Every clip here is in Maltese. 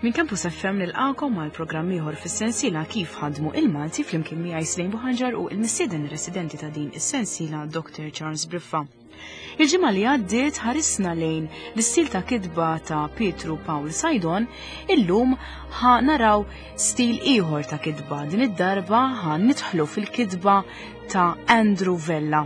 Min Campus FM nilqakom mal programm ieħor fis-sensiela kif ħadmu il-Malti flimkien miegħi Slejn Buħanġar u l-missieden residenti ta' din is-sensiela Dr. Charles Briffa. Il-ġimgħa li għaddiet ħarisna lejn l-istil ta' kitba ta' Pietru Paul Sajdon, illum ħa naraw stil ieħor ta' kitba. Din id-darba ħa nidħlu fil-kitba ta' Andrew Vella.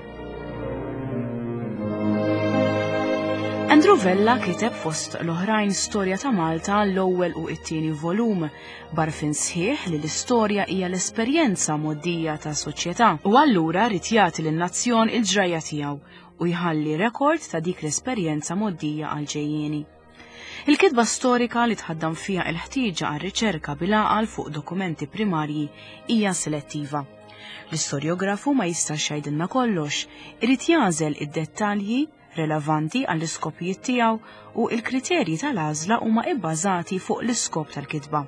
Andrew Vella kiteb fost l-oħrajn storja ta' Malta l-ewwel u t-tieni volum, barfin sħiħ li l-istorja hija l-esperjenza moddija ta' soċjetà u allura rid jagħti lin-nazzjon il-ġrajja tiegħu u jħalli rekord ta' dik l-esperjenza moddija għal ġejjieni. Il-kitba storika li tħaddam fiha l-ħtieġa għar-riċerka bil-għaqal fuq dokumenti primarji hija selettiva. L-istorjografu ma jistax jgħidilna kollox, irid jagħżel id-dettalji relevanti għall-iskopijiet tiegħu u l-kriterji tal-għażla huma bbażati fuq l-iskop tal-kitba.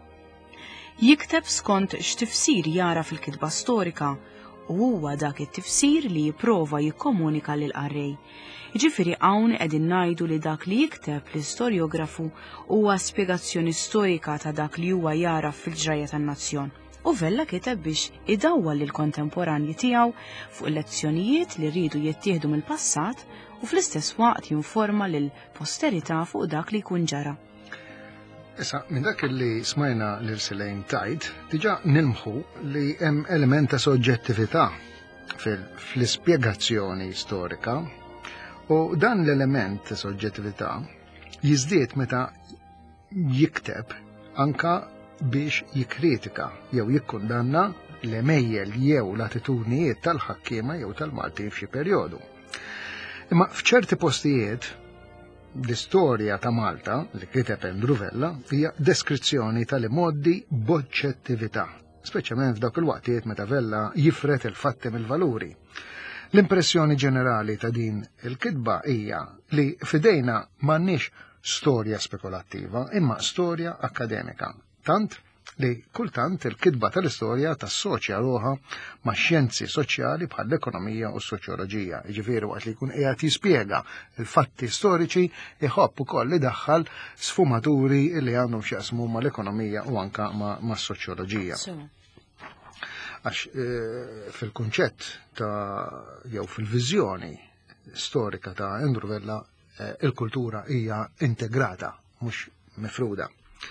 Jikteb skont x'tifsir jara fil-kitba storika u huwa dak it-tifsir li jipprova jikkomunika lil qarrej. Jiġifieri hawn qegħdin ngħidu li dak li jikteb l-istorjografu huwa spjegazzjoni storika ta' dak li huwa jara fil-ġrajja tan-nazzjon. U Vella kiteb biex idawwal lil kontemporanji tiegħu fuq lezzjonijiet li rridu jittieħdu mill-passat u fl-istess waqt jinforma lil posterità fuq dak li jkun ġara. Issa, minn dak li smajna l-Slejn tajt, diġà nilmħu li hemm element ta' soġġettività fl-ispjegazzjoni storika u dan l-element ta' soġġettività jiżdied meta jikteb anka biex jikkritika jew jikkundanna l-emejjel jew l-attitudnijiet tal-ħakkiema jew tal-Malti f'xi perjodu. Imma f'ċerti postijiet l-istorja ta' Malta li kiteb Andrew Vella hija deskrizzjoni tal-imoddi b'oġġettività, speċjalment f'dawk il-waqtijiet meta Vella jifret il-fatti mill-valuri. L-impressjoni ġenerali ta' din il-kitba hija li f'idejna m'għandniex storja spekulattiva imma storja akademika. Tant li kultant il-kitba tal-istorja tassoċja ruħha ma' xjenzi soċjali bħal l-ekonomija u s-soċjoloġija. Jiġifieri waqt li jkun qiegħed jispjega il-fatti storiċi iħobb ukoll idaħħal sfumaturi li għandhom x'jaqsmu mal-ekonomija u anke mas-soċjoloġija. Għax fil-kunċett ta' jew fil-viżjoni storika ta' Andrew Vella il-kultura hija integrata, mhux mifruda.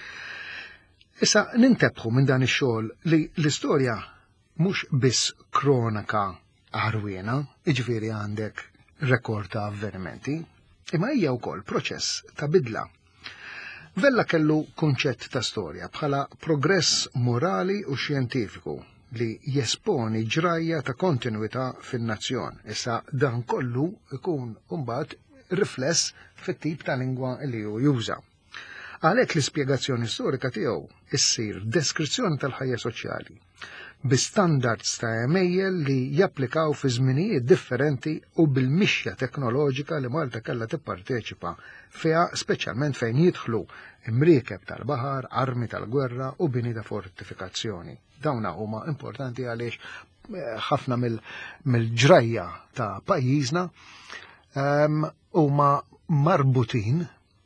Issa nintebħu minn dan ix-xogħol li l-istorja mhux biss kronika ħarwiena, jiġifieri għandek rekord ta' avvenimenti, imma hija wkoll proċess ta' bidla. Vella kellu kunċett ta' storja bħala progress morali u xjentifiku li jesponi ġrajja ta' kontinwità fin-nazzjon. Issa dan kollu ikun mbagħad rifless fit-tip ta' lingwa li hu juża. Għalhekk l-ispjegazzjoni storika tiegħu issir deskrizzjoni tal-ħajja soċjali bi standards ta' emejjel li japplikaw fi żminijiet differenti u bil-mixja teknoloġika li Malta kellha tipparteċipa fiha, speċjalment fejn jidħlu imriekeb tal-baħar, armi tal-gwerra u bini ta' fortifikazzjoni. Dawna huma importanti għaliex ħafna mill-ġrajja ta' pajjiżna huma marbutin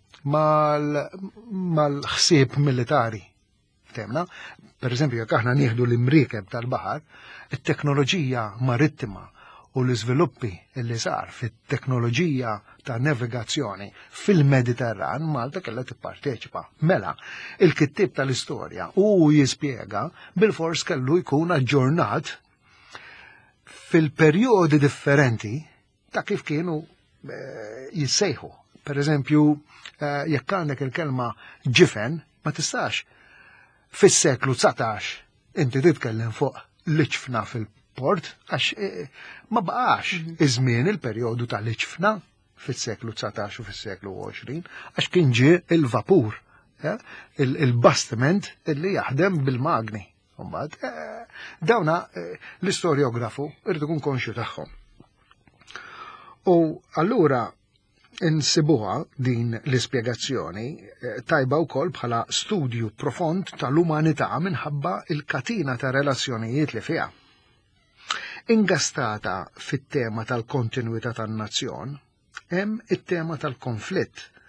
mal-ħsieb militari. Temna, per eżempju, jekk aħna nieħdu l-imriekeb tal-baħar, it-teknoloġija marittima u l-iżviluppi li sar fit-teknoloġija ta' navigazzjoni fil-Mediterran, Malta kellha tipparteċipa. Mela, il-kittib tal-istorja u jispjega bil-fors kellu jkun aġġornat fil-perjodi differenti ta' kif kienu jissejħu. Per eżempju, jekk għandek il-kelma ġifen, ma tistax fis-seklu 19 inti titkellem fuq l-iċfna fil-port, għax ma baqax iż-żmien il-perjodu tal-iċfna fis-seklu 19 u fis-seklu 20, għax kien ġie il-vapur, il-bastiment li jaħdem bil-magni. Dawna l-istorjografu irid ikun konxju tagħhom. U allura insibuha din l-ispjegazzjoni tajba wkoll bħala studju profond tal-umanità minħabba il-katina ta' relazzjonijiet li fiha. Ingastata fit-tema tal-kontinwità tan-nazzjon, hemm it-tema tal-konflitt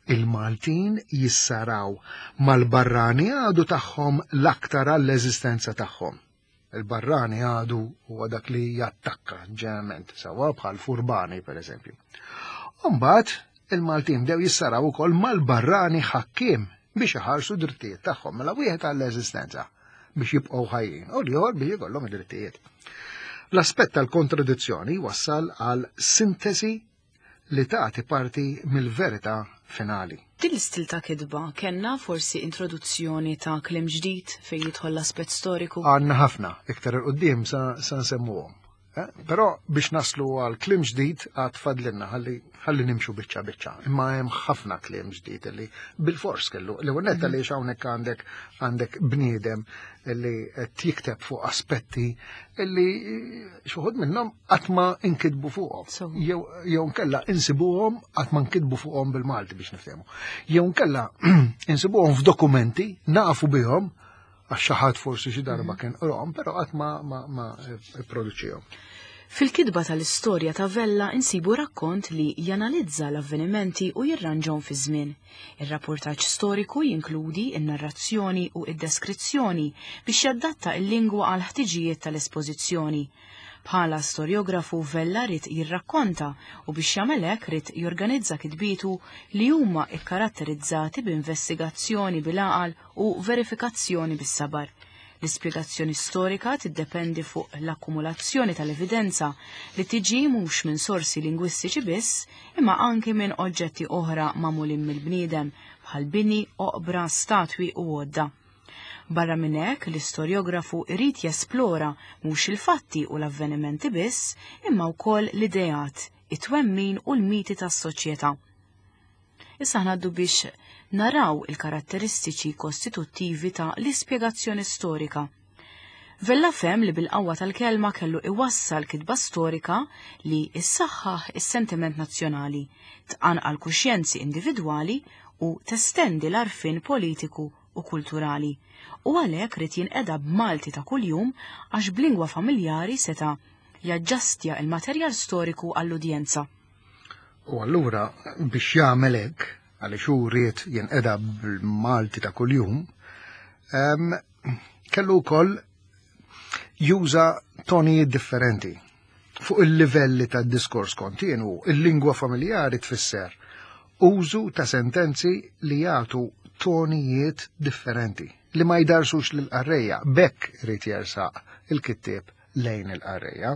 Il-Maltin jissaraw mal-barrani għadu tagħhom l-aktar għall-eżistenza tagħhom. Il-barrani għadu huwa dak li jattakka ġeneralment, sawa bħal furbani per eżempju. Umbagħad il-Maltin dew jissaraw ukoll mal-barrani ħakkiem biex iħarsu drittijiet tagħhom mela wieħed għall-eżistenza biex jibqgħu ħajjin u liħor biex jkollhom id-drittijiet. L-aspett tal-kontradizzjoni wassal għal sintesi li tagħti parti mill-verità finali. Din l-istil ta' kidba kellna forsi introduzzjoni ta' kliem ġdid fejn jidħol l-aspett storiku? Għandna ħafna iktar il-qudiem sa nsemmuhom. Però biex naslu għal kliem ġdid għad fadlinna ħalli nimxu biċċa. Imma hemm ħafna kliem ġdid li bil-fors kellu. Li għonnetta li hawnhekk għandek bniedem li qed jikteb fuq aspetti li xuħud minnhom qatt ma inkitbu fuqhom. Jew nkella insibuhom qatt ma nkitbu fuqhom bil-Malti biex niftehmu. Jew nkella insibuhom f'dokumenti nafu bihom għax xi ħadd forsi xi darba kien qrohom, però qatt ma produċihom. Fil-kidba tal-istorja ta' Vella insibu rakkont li janalizza l-avvenimenti u jirranġhom fi żmien. Ir-rapportaġġ storiku jinkludi n-narrazzjoni u id-deskrizzjoni biex jaddatta l-lingwa għal ħtiġijiet tal-espożizzjoni. Bħala storjografu Vella rid jirrakkonta u biex jagħmel hekk rid jorganizza kitbitu li huma ikkaratterizzati b'investigazzjoni bil-għaqal u verifikazzjoni bis-sabar. L-ispjegazzjoni storika tiddependi fuq l-akkumulazzjoni tal-evidenza li tiġi mhux minn sorsi lingwistiċi biss, imma anke minn oġġetti oħra magħmulin mill-bniedem bħal bini, oqbra, statwi u għodda. Barra minn hekk l-istorjografu irid jesplora mhux il-fatti u l-avvenimenti biss, imma wkoll l-idejat, it-twemmin u l-miti tas-soċjetà. Issa ngħaddu biex naraw il-karatteristiċi kostituttivi ta' l-ispjegazzjoni storika. Vella fem li bil-qawwa tal-kelma kellu iwassal kitba storika li issaħħaħ is-sentiment nazzjonali, tqanqal kuxjenzi individwali u testendi l-arfin politiku u kulturali. U għalhekk rid jinqeda b'Malti ta' kuljum għax b'lingwa familjari seta' jaġġastja il-materjal storiku għall-udjenza. U allura biex jagħmel hekk għaliex hu ried jinqeda bil-Malti ta' kuljum, kellu wkoll juża tonijiet differenti. Fuq il-livelli tad-diskors kontinwu, il-lingwa familjari tfisser użu ta' sentenzi li jagħtu tonijiet differenti li ma jdarsux lill-qarrejja, bekk irid jersaq il-kittieb lejn il-qarrejja.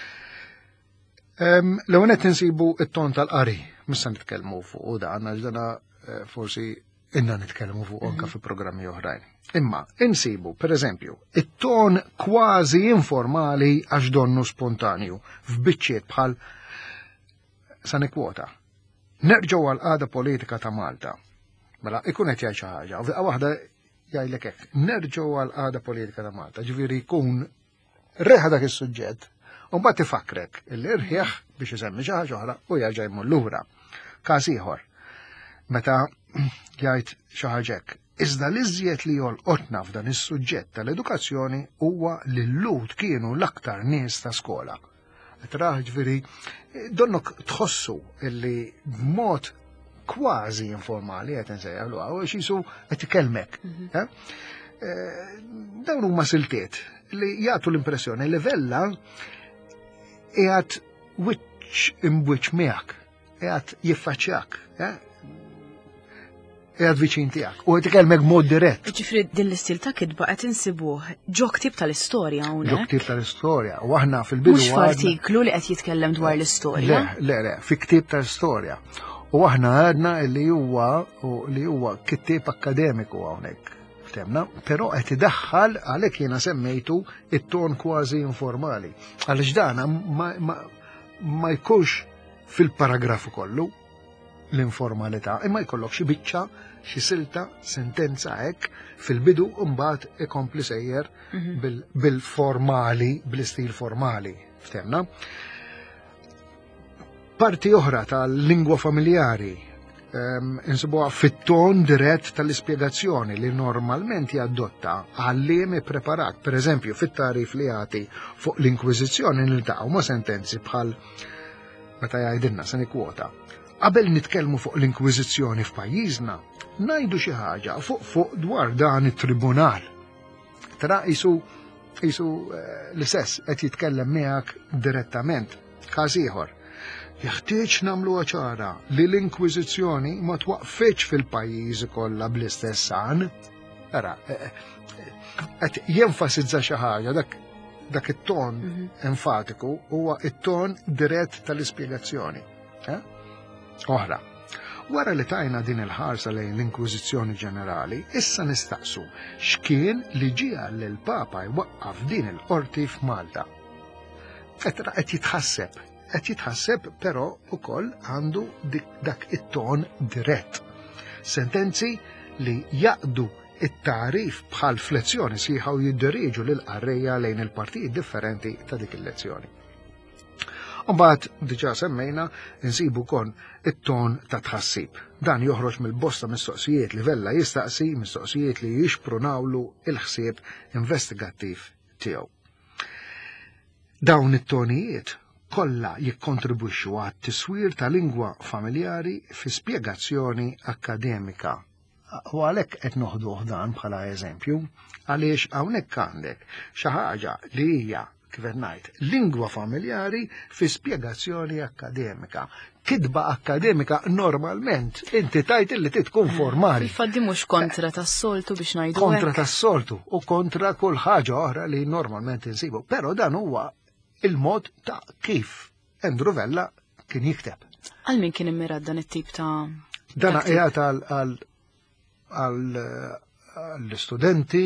L-ewwel qed insibu t-ton tal-qari, missa nitkellmu fuq dan għax dana forsi inna nitkellmu fuq anke fi programmi oħrajn. Imma insibu, pereżempju, it-ton kważi informali għax donnu spontanju f'biċċiet bħal sa nikkwota. Nerġgħu għall-qagħda politika ta' Malta. Mela ikun qed jgħid xi ħaġa, u f'daqqa waħda jgħidlek hekk, nerġgħu għall-qagħda politika ta' Malta, ġifieri jkun reħa dak is-suġġett. U mbagħad ifakrek il-irħieħ biex isemmi xi ħaġa oħra u jerġa' jmur lura. Każ ieħor, meta jgħid xi ħaġa hekk, iżda l-iżjed li jolqotna f'dan is-suġġett tal-edukazzjoni huwa li l-lut kienu l-aktar nies ta' skola. Traħ ġifieri donnok tħossu illi b'mod kważi informali qed insejjaħlu u xisu qed ikellmek. Dawn huma siltiet li jagħtu l-impressjoni li Vella qiegħed wiċċ imwiċċ miegħek, qiegħed jiffaċċjak, qiegħed viċin tiegħek u qed ikellmek b'mod dirett. Ġifri din l-istil ta' kidba qed insibuh ġo ktieb tal-istorja hawnhekk. Ġo ktieb tal-istorja u aħna fil-bidu mhux f'artiklu li qed jitkellem dwar l-istorja. Le, fi ktieb tal-istorja. U aħna għadna li huwa kittieb akademiku hawnhekk. Però qed idaħħal għalhekk jiena semmejtu it-ton kważi informali. Għaliex dan ma jkunx fil-paragrafu kollu l-informalità, imma jkollok xi biċċa, xi silta, sentenza hekk fil-bidu u mbagħad ikompli sejjer bil-formali, bil-istil formali. Ftemna? Parti oħra tal-lingwa familjari insibuha fit-ton dirett tal-ispjegazzjoni li normalment jadotta għalliem preparat. Per eżempju, fit-tarif li jagħti fuq l-Inkwiżizzjoni niltaqgħu ma' sentenzi bħal meta jgħidilna se nikkwota. qabel nitkellmu fuq l-Inkwiżizzjoni f'pajjiżna, ngħidu xi ħaġa fuq dwar dan it-tribunal. Tara isu l-istess qed jitkellem miegħek direttament. Każ ieħor. Jeħtieġ nagħmluha ċara li l-Inkwiżizzjoni ma twaqfitx fil-pajjiżi kollha bl-istess san. Ara, qed jenfasizza xi ħaġa dak it-ton enfatiku huwa it-ton dirett tal-ispjegazzjoni. Oħra, wara li tajna din il-ħarsa lejn l-Inkwiżizzjoni ġenerali, issa nistaqsu x'kien li ġie lill-Papa jwaqqaf din il-qorti f'Malta. Qed jitħasseb però ukoll għandu dak it-ton dirett. Sentenzi li jaqdu it-tarif bħal flezzjoni sieħa u jiddiriġu lill-qarrejja lejn il-partijiet differenti ta' dik il-lezzjoni. Mbagħad diġà semmejna insibu kon it-ton ta' tħassib. Dan joħroġ mill-bosta mistoqsijiet li Vella jistaqsi, mistoqsijiet li jixprunawlu il-ħsieb investigattiv tiegħu. Dawn it-tonijiet kollha jikkontribwixxu għat-tiswir ta' lingwa familjari fi spjegazzjoni akkademika. U għalhekk qed noħduh dan bħala eżempju, għaliex hawnhekk għandek xi ħaġa li hija kif qed ngħid, lingwa familjari fi spjegazzjoni akkademika. Kidba akkademika normalment inti tajt li tkun formali. Fil-faddi mhux kontra tas-soltu biex ngħidu kontra tas-soltu u kontra kull ħaġa oħra li normalment insibu. Però dan huwa il-mod ta' kif Andrew Vella kien jikteb. Għal min kien immirad dan it-tip ta' dan qiegħed għall-istudenti,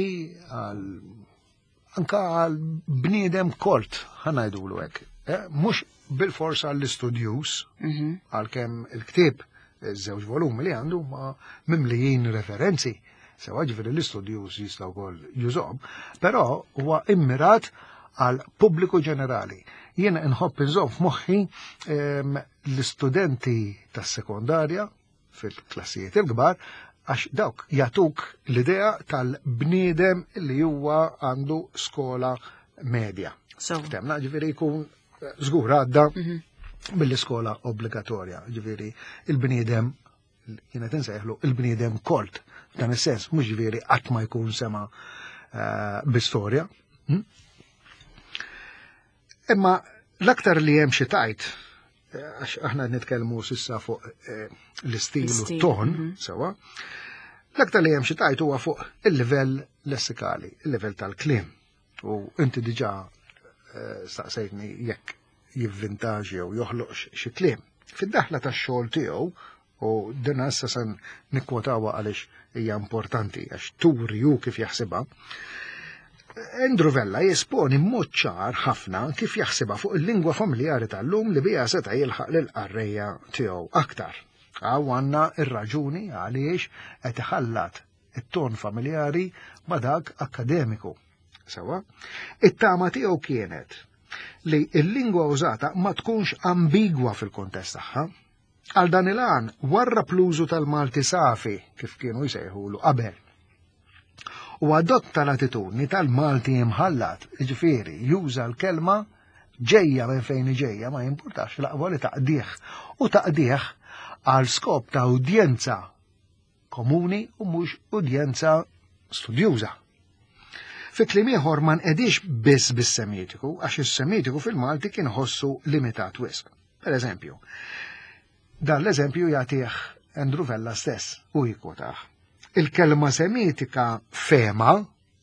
anka għal bniedem kolt, ħanajdulu hekk. Mhux bil-forsa għall-istudjus, għalkemm il-ktieb iż-żewġ volumi li għandu ma mimlijin referenzi. Sewa ġifieri l-istudjus jistgħu wkoll jużhom, però huwa immirat għal pubbliku ġenerali. Jiena nħobb inżomm f'moħħi l-istudenti tas-sekondarja fil-klassijiet il-kbar għax dawk jatuk l-idea tal-bniedem li huwa għandu skola medja. Temna ġifieri jkun żgur għadda bil-iskola obbligatorja, ġifieri il-bniedem jiena tinsejħlu il-bniedem kolt. Dan is-sens mhux ġifieri qatt ma jkun sema bi-storja. Imma l-aktar li hemm xi tajt, għax aħna nitkellmu s'issa fuq l-istil u t-ton, sewa, l-aktar li hemm xi tajt huwa fuq il-livell lessikali, il-livell tal-kliem. U inti diġà staqsejtni jekk jivvintaġġi jew joħloq xi kliem. Fid-daħla tax-xogħol tiegħu u din issa se nikkwotawha għaliex hija importanti għax turi hu kif jaħsibha. Andrew Vella jesponi mod ċar ħafna kif jaħsibha fuq il-lingwa familjari tal-lum li biha seta' jilħaq lill-qarrejja tiegħu aktar. Għandna ir-raġuni għaliex qed iħallat it-ton familjari ma' dak akademiku. Sewa, it-tama tiegħu kienet li l-lingwa użata ma tkunx ambigwa fil-kontest tagħha. Għal dan il-għan warra plużu tal-Malti safi kif kienu jsejħulu qabel. U adotta l-attitudni tal-Malti imħallat, ġifieri juża l-kelma ġejja minn fejn ġejja ma jimpurtax l-aqwa li taqdih u taqdih għal skop ta' udjenza komuni u mhux udjenza studjuża. Fi kliem ieħor ma nqedix biss bis-Semitiku għax is-Semitiku fil-Malti kien ħossu limitat wisq. Pereżempju, dan l-eżempju jagħtih Andrew Vella stess u jikwotaħ. Il-kelma semitika fema,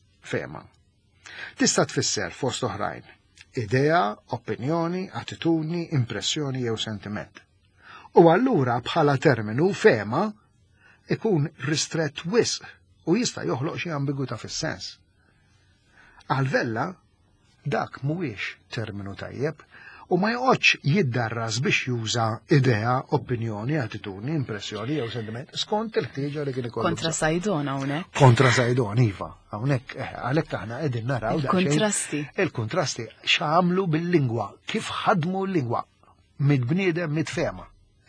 tista' tfisser fost oħrajn idea, opinjoni, attitudni, impressjoni jew sentiment. U allura bħala terminu fema ikun ristrett wisq u jista' joħloq xi ambigwità fis-sens. Għal Vella dak mhuwiex terminu tajjeb u ma joqgħodx jiddarras biex juża idea, opinjoni, attitudni, impressjoni jew sentiment skont il-ħtieġa li kien ikollu. Kontra Sajdon hawnhekk. Kontra Sajdon iva, hawnhekk għalhekk aħna qegħdin naraw il-kontrasti. Il-kontrasti x'għamlu bil-lingwa, kif ħadmu l-lingwa mid-bniedem mitfema.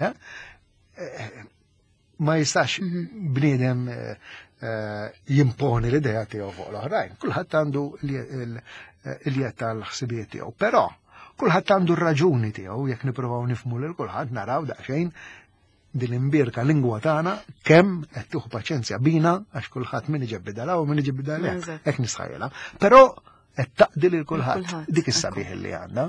Ma jistax bniedem jimponi l-idea tiegħu fuq l-oħrajn. Kulħadd għandu il-jett tal-ħsibiet tiegħu, però kulħadd għandu r-raġuni tiegħu jekk nippruvaw nifhmu lil kulħadd naraw daqsxejn din imbirka lingwa tagħna kemm qed tieħu paċenzja bina għax kulħadd min iġib bidala u min iġib bidala hekk nisħajjela. Però qed taqdi lil kulħadd dik is-sabiħ li għandna.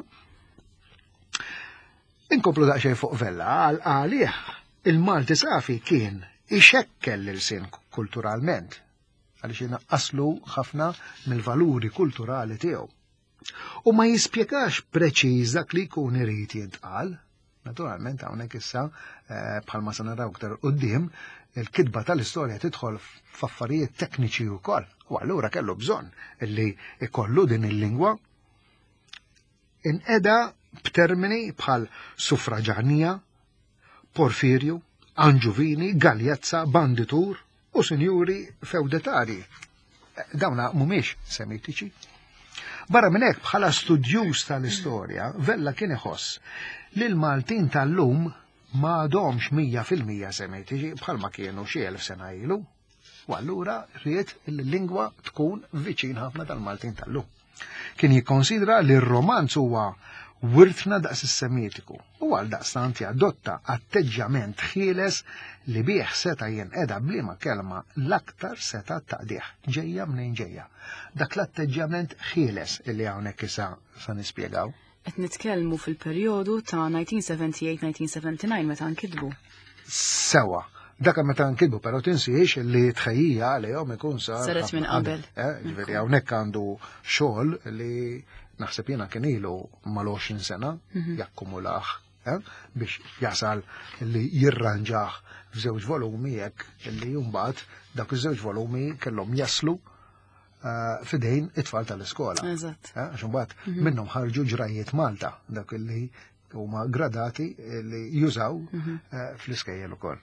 Inkomplu daqsxejn fuq Vella għalih il-Malti safi kien ixekkel lil-sin kulturalment għaliex inaqqaslu ħafna mill-valuri kulturali tiegħu. U ma jispjegax preċiż dak li jkun irid jintqal. Naturalment hawnhekk issa bħalma se naraw aktar quddiem il-kitba tal-istorja tidħol f'affarijiet tekniċi wkoll. U allura kellu bżonn illi ikollu din il-lingwa inqeda b'termini bħal suffraġanija, Porfirju, Anġuvini, Galjazza, Banditur u sinjuri feudetari. Dawna mhumiex semitiċi. Barra minn hekk bħala studjuż tal-istorja, Vella kien iħoss li l-Maltin tal-lum m'għadhomx 100% semitiċi bħalma kienu xi 1000 sena ilu. U allura rrid il-lingwa tkun viċin ħafna tal-Maltin tal-lum. Kien jikkonsidra li r-romanz huwa wirtna daqs is-semitiku u għal daqstant jadotta atteġġament ħieles li bih seta' jinqeda bliema kelma l-aktar seta' taqdih ġejja minn ġejja. Dak l-atteġġament ħieles li hawnhekk issa se nispjegaw. Qed nitkellmu fil-perjodu ta' 1978-1979 meta nkitbu. Sewa. Dak meta nkitbu però tinsiex li tħejjija għalihom ikun saret minn qabel. Ġifieri hawnhekk għandu xogħol li naħseb jiena kien ilu mal-20 sena jakkumulah biex jasal li jirranġaħ f'żewġ volumi hekk li mbagħad dak iż-żewġ volumi kellhom jaslu f'idejn it-tfal tal-iskola. Eżatt. Għax imbagħad minnhom ħarġu ġrajiet Malta dak li huma gradati li jużaw fl-iskejjel ukoll.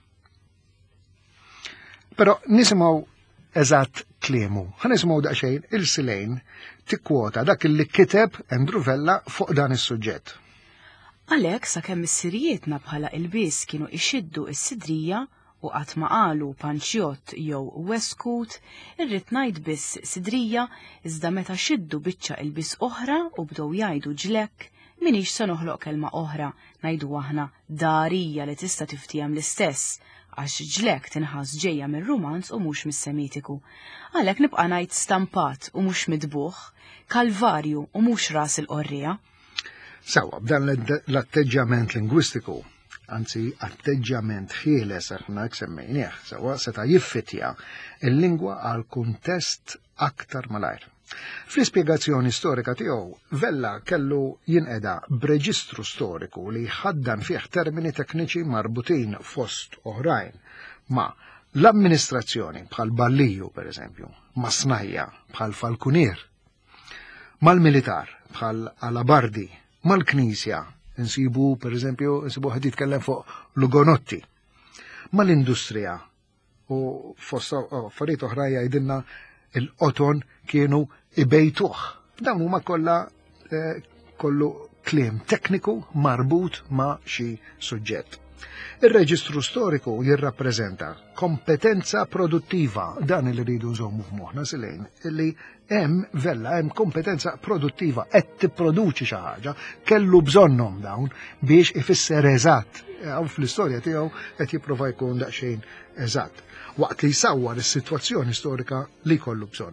Però nisimgħu eżatt kliemu. Ħanisimgħu daqsxejn il-silejn tikkwota dak li kiteb Andrew Vella fuq dan is-suġġett. Għalhekk sakemm is-sirijietna bħala ilbies kienu ixiddu s-sidrija u qatt ma qalu panċjott jew weskut, irrid ngħid biss sidrija iżda meta xiddu biċċa ilbies oħra u bdew jgħidu ġlek minix se noħloq kelma oħra ngħidu aħna darija li tista' tiftijem l-istess għax ġlek tinħass ġejja mir-Rumanz u mhux mis-Semitiku. Għalhekk nibqa' ngħid stampat u mhux midbuħ, kalvarju u mhux ras il-qorrija. Sewwa b'dan l-atteġġament lingwistiku, anzi atteġġament ħieles aħna hekk semmejnieh, sewwa seta' jiffitja il-lingwa għal kuntest aktar malajr. Fl-ispjegazzjoni storika tiegħu Vella kellu jinqeda b'reġistru storiku li ħaddan fih termini tekniċi marbutin fost oħrajn ma' l-amministrazzjoni bħal Balliju pereżempju, ma' Snajja bħal Falkunier, mal-militar bħal Alabardi, mal-Knisja insibu pereżempju insibu ħed jitkellem fuq Lugonotti, mal-industrija u fost affarijiet oħra jgħidilna il-qoton kienu ibejtuh. Dawn huma kollha kollu kliem tekniku marbut ma' xi suġġett. Ir-reġistru storiku jirrappreżenta kompetenza produttiva dan li rridu nżommu f'moħħna silejn illi hemm Vella hemm kompetenza produttiva qed tipproduċi xi ħaġa kellu bżonnhom dawn biex ifisser eżatt. Hawn fl-istorja tiegħu qed jipprova jkun daqsxejn eżatt waqt li jsawwar is-sitwazzjoni storika li jkollu bżonn.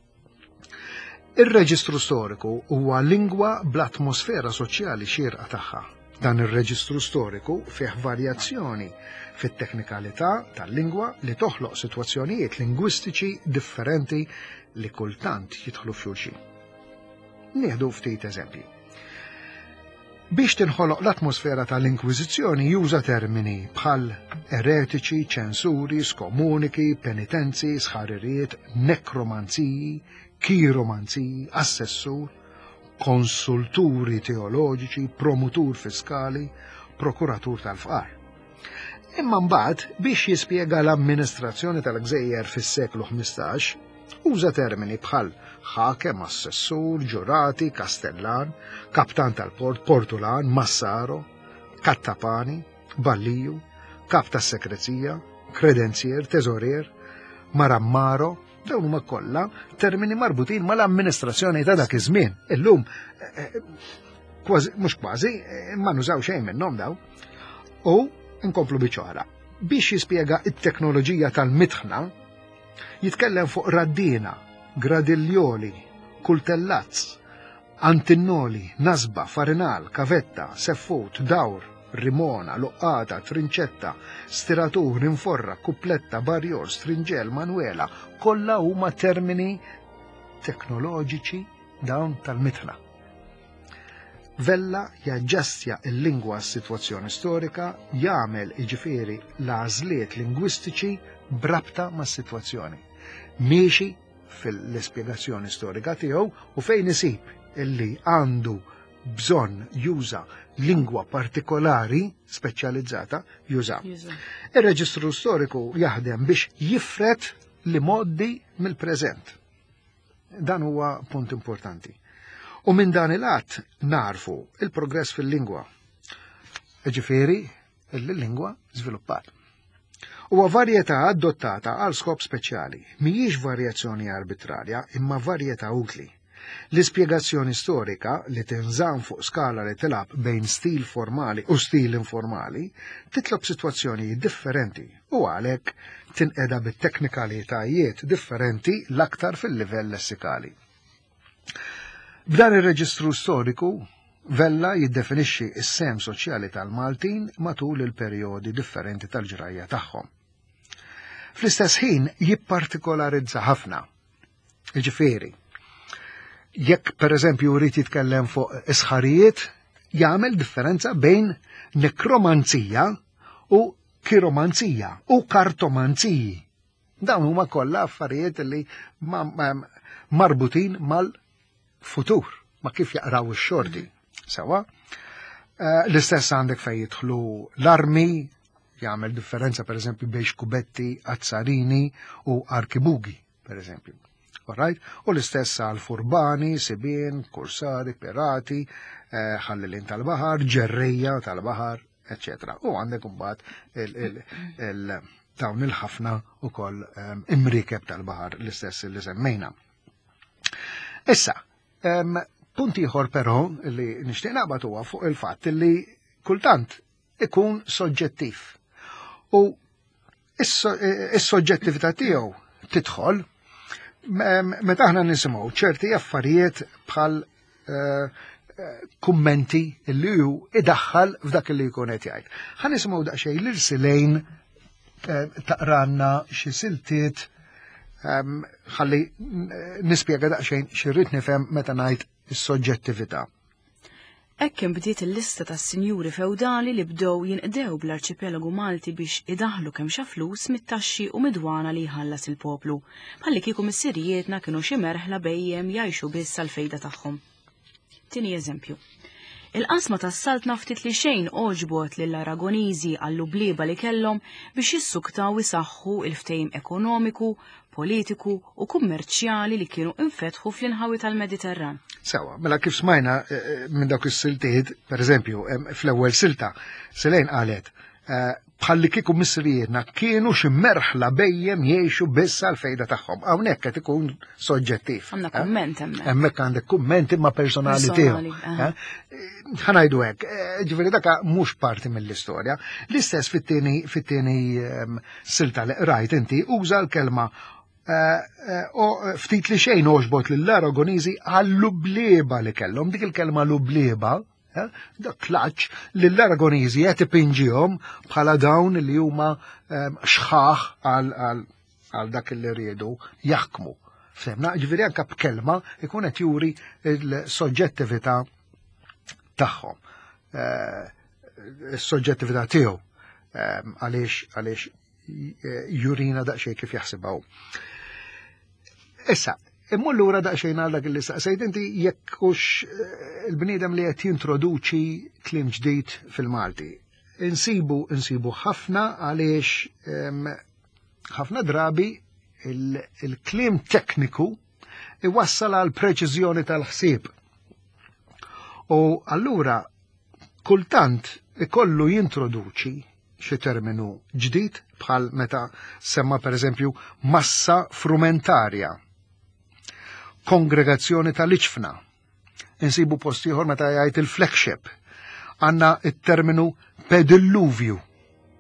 Ir-reġistru storiku huwa lingwa bl-atmosfera soċjali xierqa tagħha. Dan ir-reġistru storiku fih varjazzjoni fit-teknikalità tal-lingwa li toħloq sitwazzjonijiet lingwistiċi differenti li kultant jidħlu f'xulxin. Nieħdu ftit eżempji. Biex tinħoloq l-atmosfera tal-Inkwiżizzjoni juża termini bħal eretiċi, ċensuri, skomuniki, penitenzi, sħaririet, nekromanziji, kiromanziji, assessur, konsulturi teoloġiċi, promutur fiskali, prokuratur tal-fqar. Imma mbagħad biex jispjega l-amministrazzjoni tal-Gżejjer fis-seklu 15 uża termini bħal ħakem, assessur, ġurati, kastellan, kaptan tal-port, portulan, massaro, kattapani, balliju, kap tas-sekrezija, kredenzier, teżorier, marammaro, dawn huma kollha termini marbutin mal-amministrazzjoni ta' dak iż-żmien. Illum kważi mhux kważi ma nużaw xejn minnhom daw. U nkomplu biċoħra. Biex jispjega it-teknoloġija tal-mitħna, jitkellem fuq raddina, gradiljoli, kultellazz, antinnoli, nasba, farinal, kavetta, seffut, dawr, rimona, luqqata, trinċetta, stiratur, inforra, kupletta, barjor, stringel, manuela, kollha huma termini teknoloġiċi dawn tal-mitħna. Vella jaġġastja il-lingwa s-sitwazzjoni storika, jagħmel jiġifieri l-għażliet lingwistiċi brabta mas-sitwazzjoni. Miexi fil-ispjegazzjoni storika tiegħu u fejn isib illi għandu bżonn juża lingwa partikolari speċjalizzata juża. Ir-reġistru storiku jaħdem biex jifret li moddi mill-preżent. Dan huwa punt importanti. U minn dan il-att narfu il-progress fil-lingwa. Ġifieri il-lingwa żviluppat. Huwa varjetà adottata għal skop speċjali, mhijiex varjazzjoni arbitrarja imma varjetà utli. L-ispjegazzjoni storika li tinżamm fuq skala li tilab bejn stil formali u stil informali titlob sitwazzjonijiet differenti u għalhekk tinqeda bit-teknikalitajiet differenti l-aktar fil-livell lessikali. B'dan ir-reġistru storiku Vella jiddefinixxi s-sem soċjali tal-Maltin matul il-perjodi differenti tal-ġrajja tagħhom. Fl-istess ħin jippartikolarizza ħafna. Ġifieri, jekk pereżempju jrid jitkellem fuq isħarijiet, jagħmel differenza bejn nekromanzija u kiromanzija u kartomanziji. Dawn huma kollha affarijiet li marbutin mal-futur, ma kif jaqraw ix-xorti. Sawa? L-istess għandek fejn jidħlu l-armi, jagħmel differenza pereżempju bejn kubetti, azzarini u arkibugi, pereżempju. Alright? U l-istess għal furbani, sibien, kursari, pirati, ħallilin tal-baħar, ġerrejja tal-baħar, etc. U għandek imbagħad dawn il-ħafna ukoll imrikeb tal-baħar l-istess li semmejna. Issa, punt ieħor però li nixtieq naqbad huwa fuq il-fatt li kultant ikun soġġettiv. U is-soġġettività tiegħu tidħol meta aħna nisimgħu ċerti affarijiet bħal kummenti li hu idaħħal f'dak li jkun qed jgħid. Ħa nisimgħu daqsxejn l-irsilejn taqranna xi siltiet ħalli nispjega daqsxejn xirrid nifhem meta ngħid is-soġġettività. Hekk bdiet il-lista tas-sinjuri feudali li bdew jinqdew bl-arċipelagu Malti biex idaħlu kemm xa flus mit-taxxi u midwana li jħallas il-poplu, bħalli kieku missirijietna kienu xi merħla bejjem jgħixu biss għall-fejda tagħhom. Tieni eżempju. Il-qasma tas-saltna ftit li xejn oġbot lill-Aragoniżi għall-ublieba li kellhom biex jissuktaw isaħħu il-ftehim ekonomiku, politiku u kummerċjali li kienu infetħu fl-inħawi tal-Mediterran. Sewa, mela kif smajna minn dawk is-siltiet, pereżempju, fl-ewwel silta, Selejn qalet bħalli kieku missirijietna kienu xi merħla bejjem jgħixu biss għall-fejda tagħhom. Hawnhekk qed ikun soġġettiv. Għandna kumment hemmhekk. Hemmhekk għandek kumment imma personali tiegħu. Ħanajdu hekk, ġifieri dak mhux parti mill-istorja. L-istess fit-tieni silta li qrajt inti uża l-kelma ftit li xejn oġbot lill-Aragoniżi għall-ublieba li kellhom. Dik il-kelma l-ublieba dak klaċ li l-Aragoniżi qed ipinġihom bħala dawn li huma xħaħ għal dak li riedu jaħkmu. Femna, ġifieri anke b'kelma ikun qed juri l-soġġettività tagħhom. Is-soġġettività tiegħu għaliex jurina daqsxejn kif jaħsibha. Issa, immur lura daqsxejn għal dak li saqsejt inti jekk hux il-bniedem li qed jintroduċi kliem ġdid fil-Malti. Insibu ħafna għaliex ħafna drabi il-kliem tekniku iwassal għal preċiżjoni tal-ħsieb. U allura kultant ikollu jintroduċi xi terminu ġdid bħal meta semma pereżempju massa frumentarja, kongregazzjoni tal-iċfna. Insibu post ieħor meta jgħid il-flagship. Għandna it-terminu pedilluvju.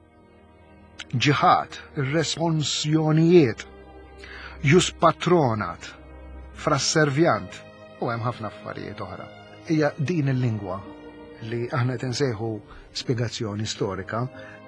ġihad, responsjonijiet, jus patronat, frasservjant, u hemm ħafna affarijiet oħra. Hija din il-lingwa li aħna tinsejħu spjegazzjoni storika